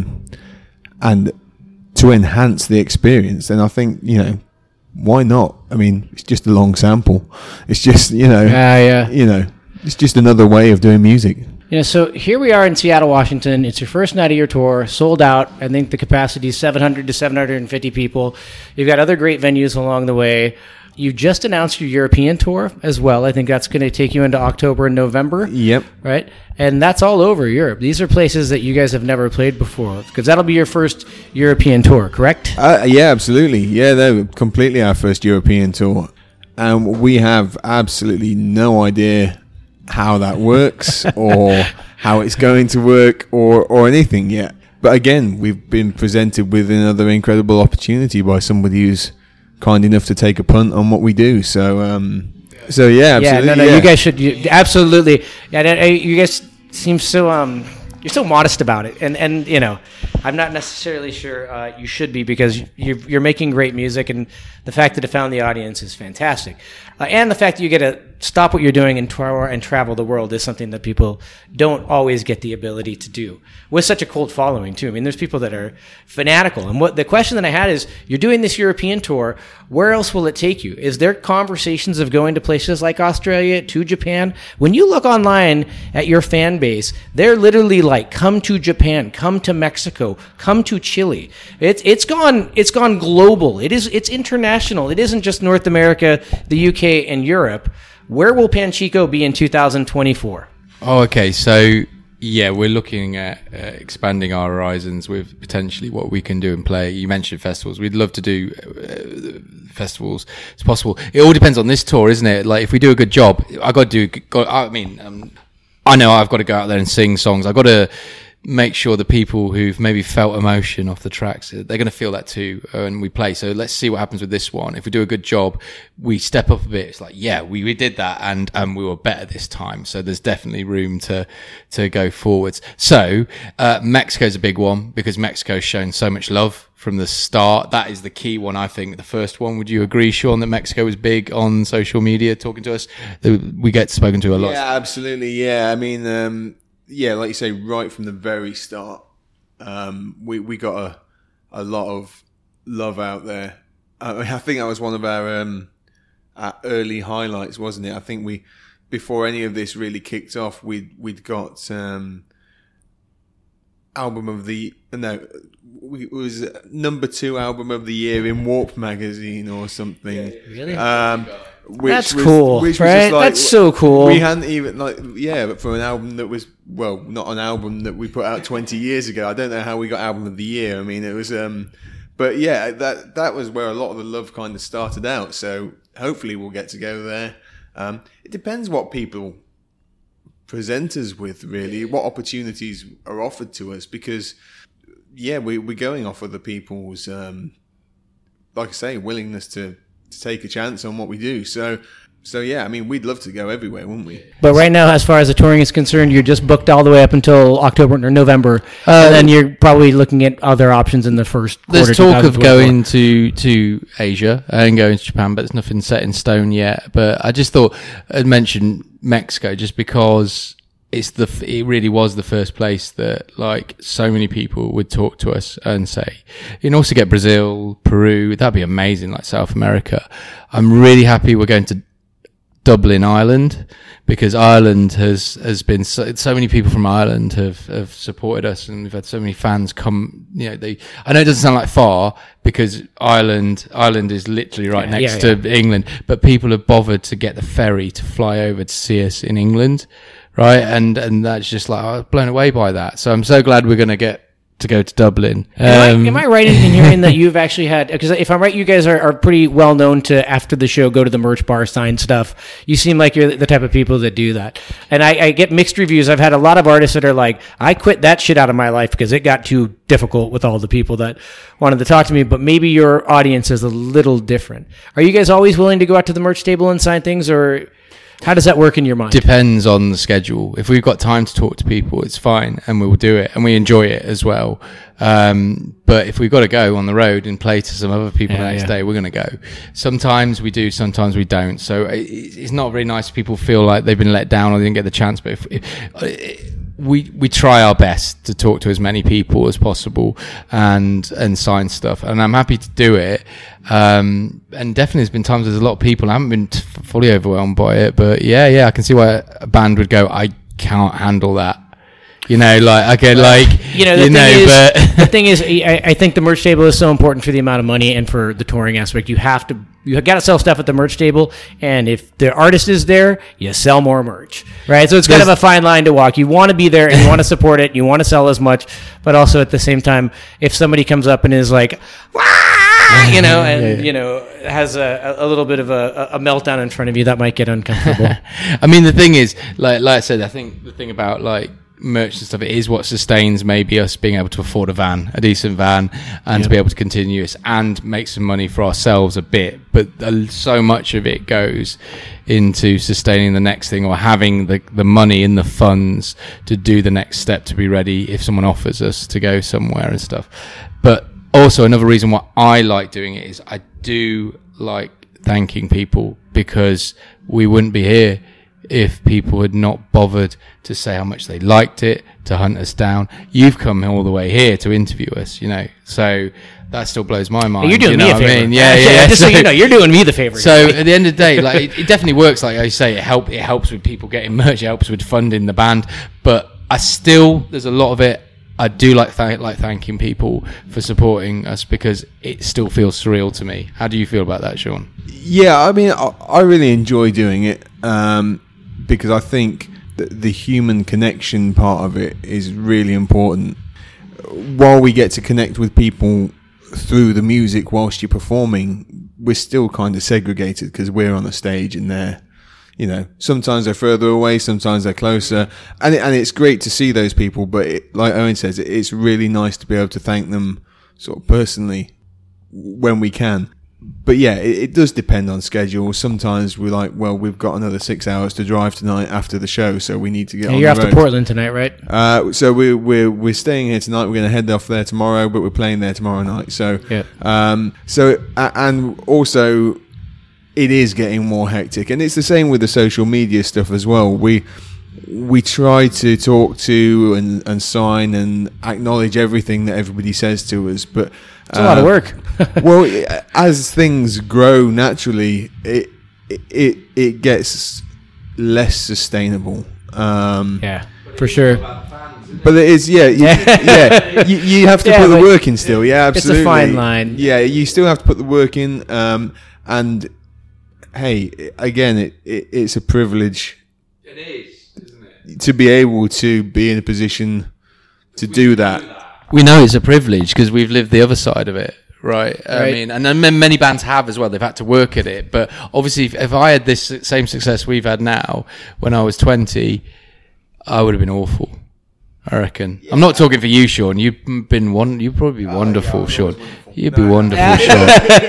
to enhance the experience, then I think, you know, why not? I mean, it's just a long sample. It's just, you know, you know, it's just another way of doing music. You know, so here we are in Seattle, Washington. It's your first night of your tour, sold out. I think the capacity is 700 to 750 people. You've got other great venues along the way. You just announced your European tour as well. I think that's going to take you into October and November. Yep. Right? And that's all over Europe. These are places that you guys have never played before, because that'll be your first European tour, correct? Yeah, absolutely. Yeah, they're completely our first European tour. And we have absolutely no idea how that works or how it's going to work or anything yet. But again, we've been presented with another incredible opportunity by somebody who's kind enough to take a punt on what we do. So yeah, absolutely. You guys should absolutely. You guys seem so you're so modest about it, and you know, I'm not necessarily sure you should be, because you're making great music, and the fact that it found the audience is fantastic. And the fact that you get to stop what you're doing and tour and travel the world is something that people don't always get the ability to do with such a cult following too. I mean, there's people that are fanatical. And what the question that I had is, you're doing this European tour. Where else will it take you? Is there conversations of going to places like Australia, to Japan? When you look online at your fan base, they're literally like, come to Japan, come to Mexico, come to Chile. It's gone global. It's international. It isn't just North America, the UK, and Europe. Where will Panchico be in 2024? Oh, okay. So, yeah, we're looking at expanding our horizons with potentially what we can do and play. You mentioned festivals. We'd love to do festivals. It's possible. It all depends on this tour, isn't it? Like, if we do a good job, I know I've got to go out there and sing songs. I've got to make sure the people who've maybe felt emotion off the tracks, they're going to feel that too when we play. So let's see what happens with this one. If we do a good job, we step up a bit. It's like, yeah, we did that, and we were better this time. So there's definitely room to go forwards. So Mexico's a big one, because Mexico's shown so much love from the start. That is the key one, I think. The first one. Would you agree, Sean, that Mexico was big on social media, talking to us? We get spoken to a lot. Yeah, absolutely. Yeah, I mean, yeah, like you say, right from the very start, we got a lot of love out there. I think that was one of our early highlights, wasn't it? I think before any of this really kicked off, we'd got it was number 2 album of the year in Warp magazine or something. Yeah, really? That's cool, right? That's so cool. We hadn't even but for an album that was, well, not an album that we put out 20 years ago. I don't know how we got album of the year. I mean, it was, but yeah, that was where a lot of the love kind of started out. So hopefully we'll get to go there. It depends what people present us with, really, what opportunities are offered to us, because we're going off other people's, like I say, willingness to take a chance on what we do. So yeah, I mean, we'd love to go everywhere, wouldn't we? But right now, as far as the touring is concerned, you're just booked all the way up until October or November, and then you're probably looking at other options in the first quarter. There's talk of going to Asia and going to Japan, but there's nothing set in stone yet. But I just thought I'd mention Mexico just because it really was the first place that, like, so many people would talk to us and say, you can also get Brazil, Peru, that'd be amazing, like South America. I'm really happy we're going to Dublin, Ireland, because Ireland has been so many people from Ireland have supported us, and we've had so many fans come. I know it doesn't sound like far, because Ireland is literally right next to England, but people have bothered to get the ferry to fly over to see us in England. Right, and that's just like, I was blown away by that. So I'm so glad we're going to get to go to Dublin. Am I right in hearing that you've actually had, because if I'm right, you guys are pretty well known to, after the show, go to the merch bar, sign stuff. You seem like you're the type of people that do that. And I get mixed reviews. I've had a lot of artists that are like, I quit that shit out of my life because it got too difficult with all the people that wanted to talk to me, but maybe your audience is a little different. Are you guys always willing to go out to the merch table and sign things, or how does that work in your mind? Depends on the schedule. If we've got time to talk to people, it's fine, and we will do it, and we enjoy it as well. But if we've got to go on the road and play to some other people the next day, we're going to go. Sometimes we do, sometimes we don't. So it's not very nice if people feel like they've been let down or they didn't get the chance. But we try our best to talk to as many people as possible and sign stuff, and I'm happy to do it. And definitely there's been times there's a lot of people, I haven't been fully overwhelmed by it, but yeah, I can see why a band would go, I can't handle that. The thing is, I think the merch table is so important for the amount of money and for the touring aspect. You got to sell stuff at the merch table, and if the artist is there, you sell more merch, right? So it's kind of a fine line to walk. You want to be there and you want to support it. You want to sell as much, but also at the same time, if somebody comes up and is like, has a little bit of a meltdown in front of you, that might get uncomfortable. I mean, the thing is, like I said, I think the thing about like merch and stuff, it is what sustains maybe us being able to afford a decent van, and to be able to continue this and make some money for ourselves a bit. But so much of it goes into sustaining the next thing, or having the money and the funds to do the next step, to be ready if someone offers us to go somewhere and stuff. But also another reason why I like doing it is I do like thanking people, because we wouldn't be here if people had not bothered to say how much they liked it, to hunt us down. You've come all the way here to interview us, so that still blows my mind. You're doing me a favor. I mean? Yeah. Just so you know, you're doing me the favor. So at the end of the day, like it definitely works. Like I say, it helps with people getting merch. It helps with funding the band. But there's a lot of it. I do like thanking people for supporting us, because it still feels surreal to me. How do you feel about that, Sean? Yeah, I mean, I really enjoy doing it, because I think the human connection part of it is really important. While we get to connect with people through the music whilst you're performing, we're still kind of segregated, because we're on the stage and they're, sometimes they're further away, sometimes they're closer, and it's great to see those people. But like Owen says, it's really nice to be able to thank them sort of personally when we can. But yeah, it does depend on schedule. Sometimes we're like, well, we've got another 6 hours to drive tonight after the show, so we need to get on the road. You're off to Portland tonight, right? So we're staying here tonight. We're going to head off there tomorrow, but we're playing there tomorrow night. So yeah. And also, it is getting more hectic, and it's the same with the social media stuff as well. We try to talk to and sign and acknowledge everything that everybody says to us, but it's a lot of work. Well, as things grow naturally, it gets less sustainable. Yeah, for sure. But it is, yeah. You have to put the work in still. Yeah, absolutely. It's a fine line. Yeah, you still have to put the work in. And hey, again, it's a privilege. It is, isn't it? To be able to be in a position to do that. We know it's a privilege because we've lived the other side of it, right? I mean, and then many bands have as well. They've had to work at it. But obviously, if I had this same success we've had now when I was 20, I would have been awful, I reckon. Yeah. I'm not talking for you, Sean. You'd probably be wonderful, Sean. You'd be wonderful, Sean.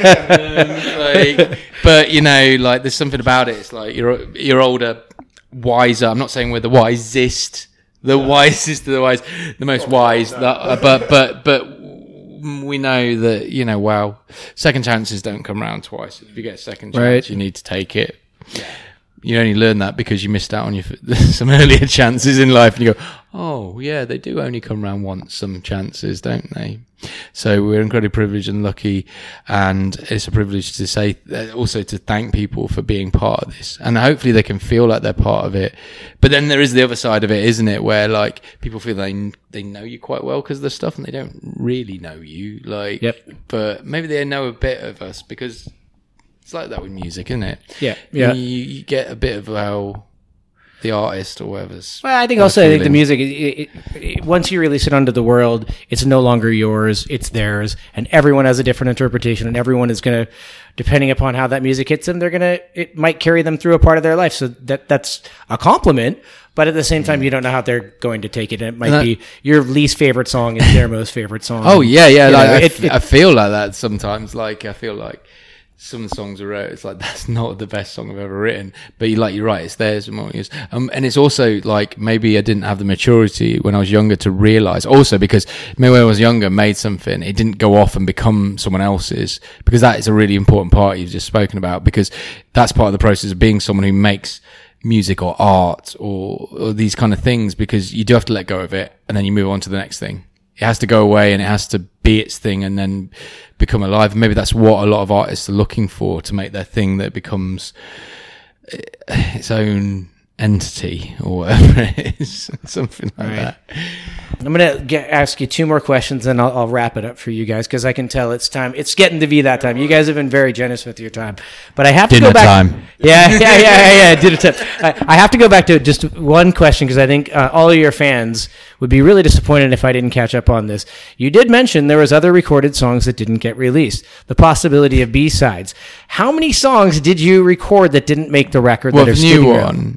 But there's something about it. It's like you're older, wiser. I'm not saying we're the wisest. The wisest of the wise, the most wise. But we know that, wow, second chances don't come around twice. If you get a second chance, you need to take it. Yeah. You only learn that because you missed out on some earlier chances in life, and you go, oh, yeah, they do only come around once, some chances, don't they? So we're incredibly privileged and lucky, and it's a privilege to say, also to thank people for being part of this, and hopefully they can feel like they're part of it. But then there is the other side of it, isn't it, where like people feel they know you quite well because of the stuff, and they don't really know you, but maybe they know a bit of us, because it's like that with music, isn't it? Yeah. You get a bit of how the artist or whatever's. Well, I think the music, once you release it onto the world, it's no longer yours, it's theirs, and everyone has a different interpretation, and everyone is going to, depending upon how that music hits them, it might carry them through a part of their life. So that's a compliment. But at the same time, you don't know how they're going to take it. And it might be your least favorite song is their most favorite song. Oh, yeah. I feel like that sometimes. Like, I feel like some songs are wrote, it's like, that's not the best song I've ever written, but you're right, it's theirs and not yours. And it's also like, maybe I didn't have the maturity when I was younger to realize, also because maybe when I was younger, made something, it didn't go off and become someone else's, because that is a really important part you've just spoken about, because that's part of the process of being someone who makes music or art or these kind of things, because you do have to let go of it and then you move on to the next thing. It has to go away and it has to be its thing and then become alive. And maybe that's what a lot of artists are looking for, to make their thing that becomes its own entity or whatever it is, something like that. I'm going to ask you two more questions, and I'll wrap it up for you guys, because I can tell it's time. It's getting to be that time. You guys have been very generous with your time, but I have to go back. Time. Yeah. Dinner time. I have to go back to just one question, because I think all of your fans would be really disappointed if I didn't catch up on this. You did mention there was other recorded songs that didn't get released. The possibility of B-sides. How many songs did you record that didn't make the record? Well, the new one.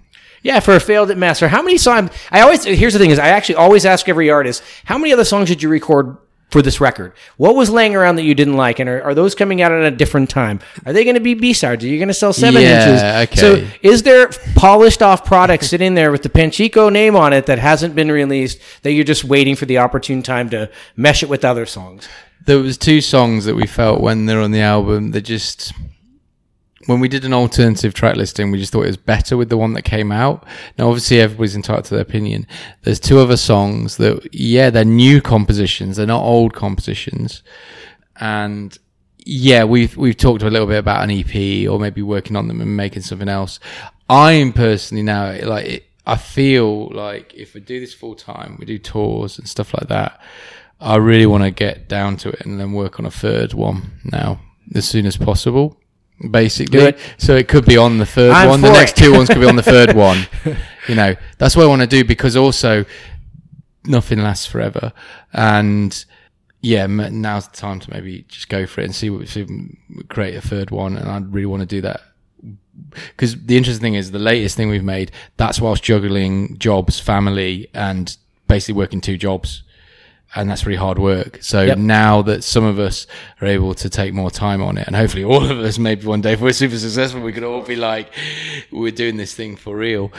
Yeah, for a Failed at Master. How many songs? Here's the thing: is I actually always ask every artist, how many other songs did you record for this record? What was laying around that you didn't like, and are those coming out at a different time? Are they going to be B-sides? Are you going to sell 7 inches? Okay. So is there polished off product sitting there with the Panchico name on it that hasn't been released that you're just waiting for the opportune time to mesh it with other songs? There was 2 songs that we felt when they're on the album that just, when we did an alternative track listing, we just thought it was better with the one that came out. Now, obviously, everybody's entitled to their opinion. There's 2 other songs that, they're new compositions. They're not old compositions. And yeah, we've talked a little bit about an EP or maybe working on them and making something else. I'm personally now, I feel like if we do this full time, we do tours and stuff like that, I really want to get down to it and then work on a 3rd one now as soon as possible. Basically, so it could be on the 3rd one. The next 2 ones could be on the 3rd one. That's what I want to do, because also nothing lasts forever, and now's the time to maybe just go for it and see what we create a 3rd one. And I really want to do that, because the interesting thing is the latest thing we've made, that's whilst juggling jobs, family, and basically working 2 jobs. And that's really hard work. So now that some of us are able to take more time on it, and hopefully all of us, maybe one day if we're super successful, we could all be like, we're doing this thing for real.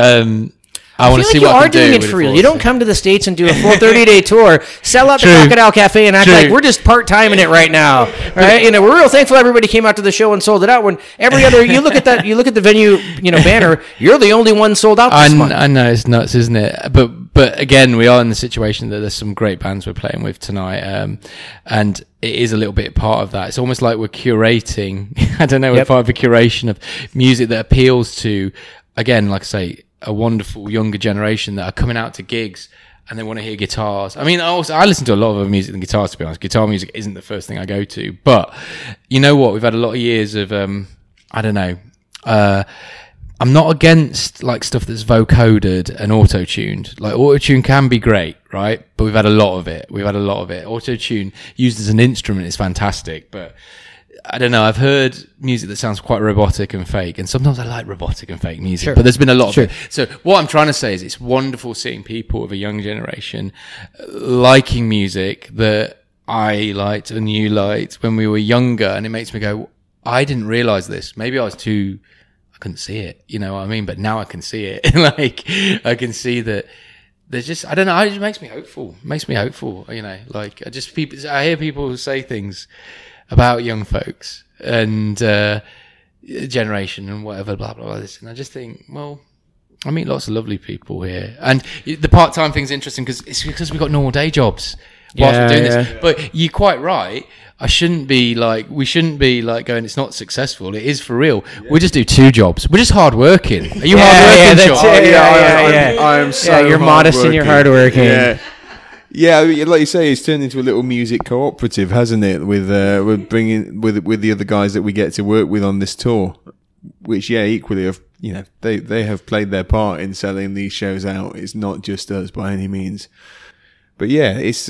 I want to see what I can do. You are doing it for real. You don't come to the States and do a full 30-day tour, sell out the Crocodile Cafe, and act like we're just part-time in it right now. Right? We're real thankful everybody came out to the show and sold it out. When every other, you look at the venue, banner, you're the only one sold out this month. I know, it's nuts, isn't it? But again, we are in the situation that there's some great bands we're playing with tonight, and it is a little bit part of that. It's almost like we're curating. I don't know, we're part of a curation of music that appeals to, again, like I say, a wonderful younger generation that are coming out to gigs and they want to hear guitars. I mean, I listen to a lot of other music than guitars, to be honest. Guitar music isn't the first thing I go to, but you know what? We've had a lot of years of, I don't know, I'm not against like stuff that's vocoded and auto-tuned. Like auto-tune can be great, right? But we've had a lot of it. Auto-tune used as an instrument is fantastic, but I don't know. I've heard music that sounds quite robotic and fake, and sometimes I like robotic and fake music, but there's been a lot of it. So what I'm trying to say is it's wonderful seeing people of a young generation liking music that I liked and you liked when we were younger, and it makes me go, I didn't realize this. Maybe I couldn't see it, you know what I mean? But now I can see it. Like, I can see that there's just, I don't know, it just makes me hopeful. I hear people say things about young folks and generation and whatever, blah, blah, blah, this. And I just think, well, I meet lots of lovely people here. And the part-time thing's interesting because we've got normal day jobs whilst we're doing this. But you're quite right. We shouldn't be like going, it's not successful. It is for real. Yeah. We just do 2 jobs. We're just hardworking. Are you hardworking? I am so you're modest and you're hardworking. Yeah, like you say, it's turned into a little music cooperative, hasn't it? With bringing with the other guys that we get to work with on this tour, which equally have they have played their part in selling these shows out. It's not just us by any means, but it's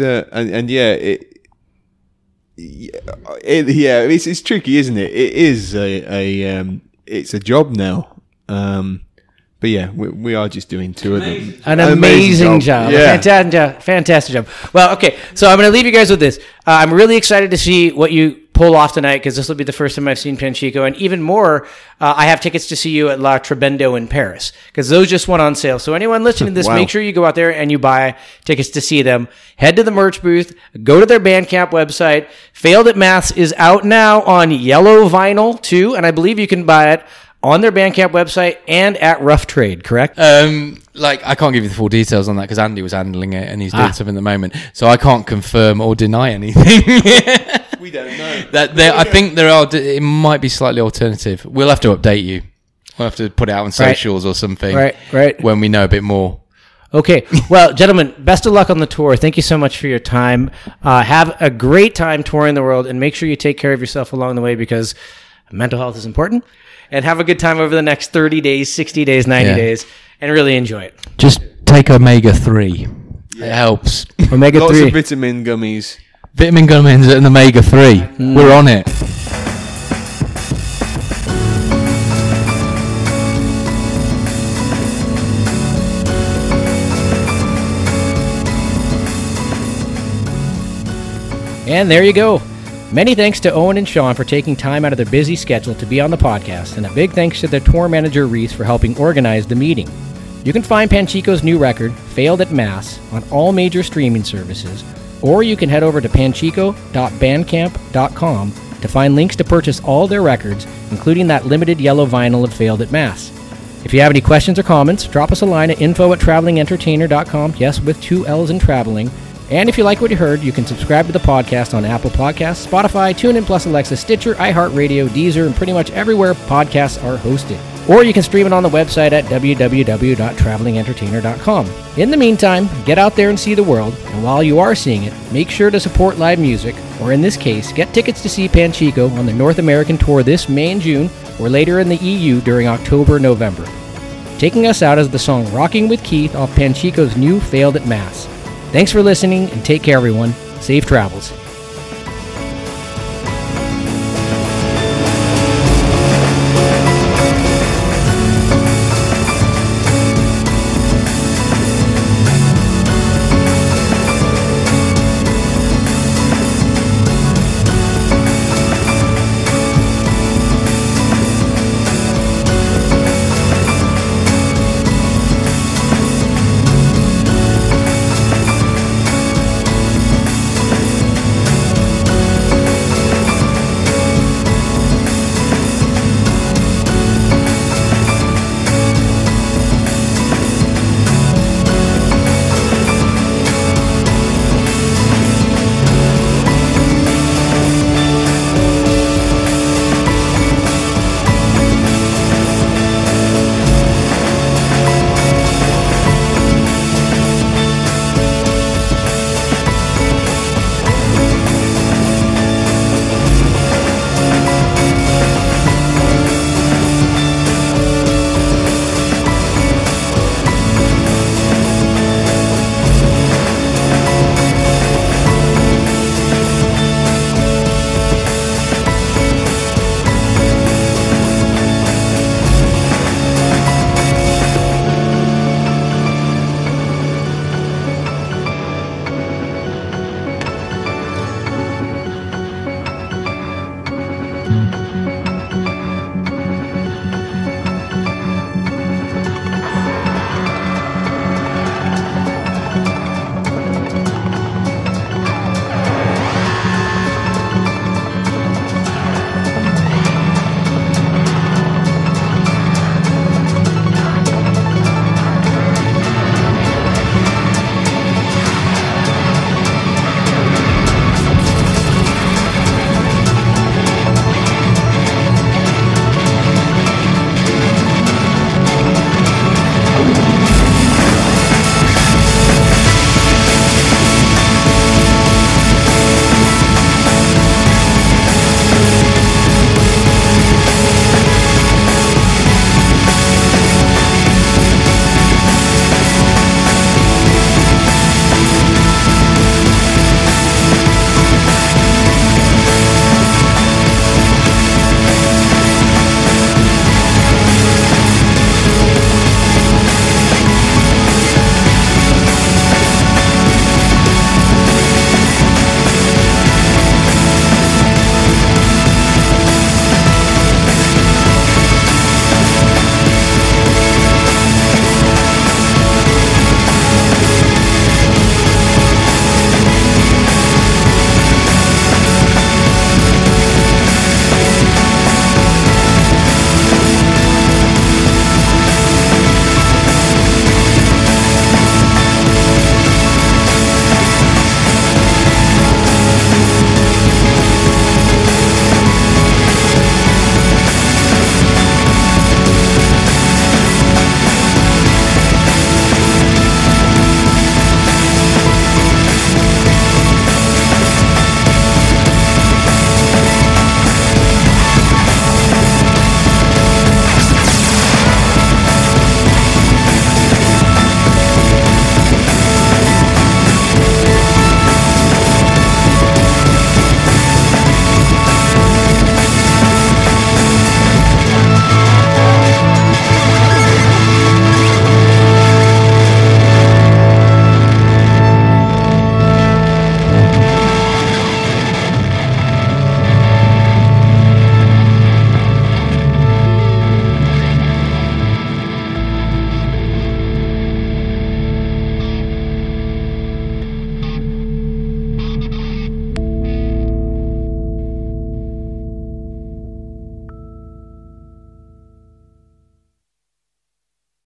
it's tricky, isn't it? It is it's a job now. But we are just doing 2 of them. An amazing job. Yeah. Fantastic job. Well, okay, so I'm going to leave you guys with this. I'm really excited to see what you pull off tonight, because this will be the first time I've seen Panchico, and even more, I have tickets to see you at La Trebendo in Paris, because those just went on sale. So anyone listening to this, Make sure you go out there and you buy tickets to see them. Head to the merch booth, go to their Bandcamp website. Failed at Maths is out now on yellow vinyl too, and I believe you can buy it on their Bandcamp website and at Rough Trade, correct? I can't give you the full details on that because Andy was handling it and he's doing something at the moment, so I can't confirm or deny anything. We don't know. I think there are. It might be slightly alternative. We'll have to update you. We'll have to put it out on socials or something. Right. When we know a bit more. Okay. Well, gentlemen, best of luck on the tour. Thank you so much for your time. Have a great time touring the world, and make sure you take care of yourself along the way, because mental health is important. And have a good time over the next 30 days, 60 days, 90 days, and really enjoy it. Just take omega-3. It helps. Omega-3. Lots of vitamin gummies. Vitamin gummies and omega-3. We're on it. And there you go. Many thanks to Owen and Sean for taking time out of their busy schedule to be on the podcast, and a big thanks to their tour manager Reese for helping organize the meeting. You can find Panchico's new record, Failed at Mass, on all major streaming services, or you can head over to panchico.bandcamp.com to find links to purchase all their records, including that limited yellow vinyl of Failed at Mass. If you have any questions or comments, drop us a line at info@travelingentertainer.com, yes, with 2 L's in traveling. And if you like what you heard, you can subscribe to the podcast on Apple Podcasts, Spotify, TuneIn Plus, Alexa, Stitcher, iHeartRadio, Deezer, and pretty much everywhere podcasts are hosted. Or you can stream it on the website at www.travelingentertainer.com. In the meantime, get out there and see the world, and while you are seeing it, make sure to support live music, or in this case, get tickets to see Panchico on the North American tour this May and June, or later in the EU during October-November. Taking us out is the song Rocking with Keith off Panchico's new Failed at Mass. Thanks for listening, and take care, everyone. Safe travels.